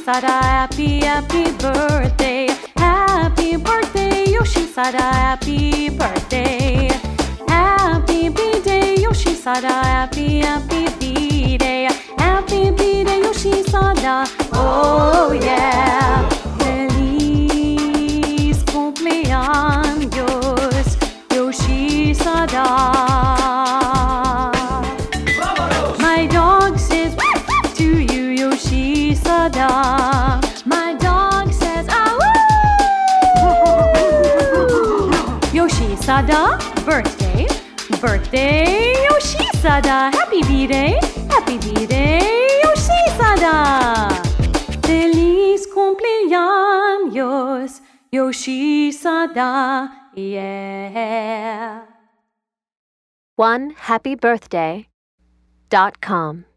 Yoshi-sada, happy, happy birthday. Happy birthday, Yoshi-sada, happy birthday. Happy B-day, Yoshi-sada, happy, happy B-day. Happy B-day, Yoshi-sada, oh yeah. Feliz cumpleaños, Yoshi-sada. My dog says to you, Yoshi-sada. My dog says, Yoshi-sada, birthday, birthday, Yoshi-sada. Happy B-day, happy B-day, Yoshi-sada. Feliz cumpleaños, Yoshi-sada, yeah. OneHappyBirthday.com